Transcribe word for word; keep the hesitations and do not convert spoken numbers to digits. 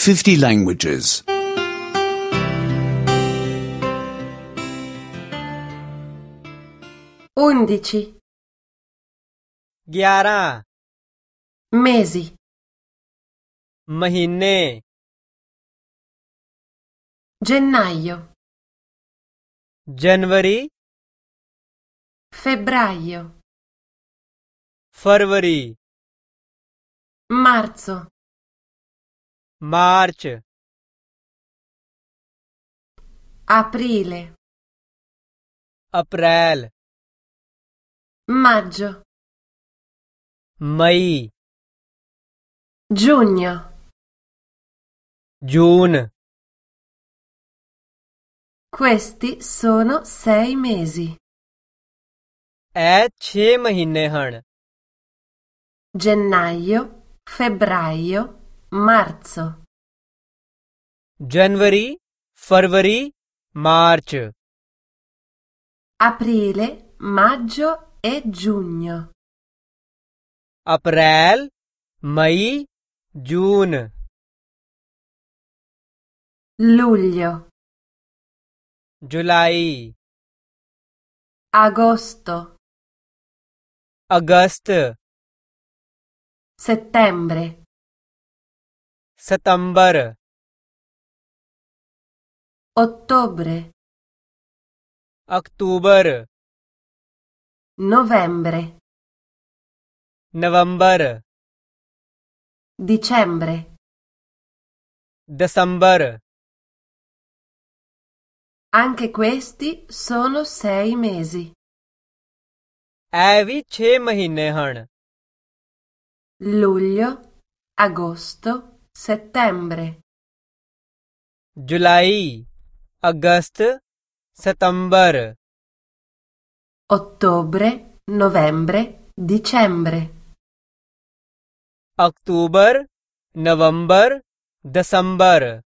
fifty languages. Undici. ग्यारह Mesi. महीने Gennaio. जनवरी Febbraio. फरवरी Marzo. मार्च Aprile. अप्रैल Maggio. मई Giugno. जून Questi sono sei mesi. ए छे महीने हन Gennaio, febbraio, marzo. जनवरी फरवरी मार्च Aprile, maggio e giugno. अप्रैल मई जून Luglio. जुलाई Agosto. अगस्त Settembre. सितंबर Ottobre. अक्टूबर Novembre. नवंबर Dicembre. दिसंबर Anche questi sono sei mesi. ए भी छे महीने हन Luglio, agosto, settembre. जुलाई अगस्त सितंबर Ottobre, novembre, dicembre. अक्टूबर नवंबर दिसंबर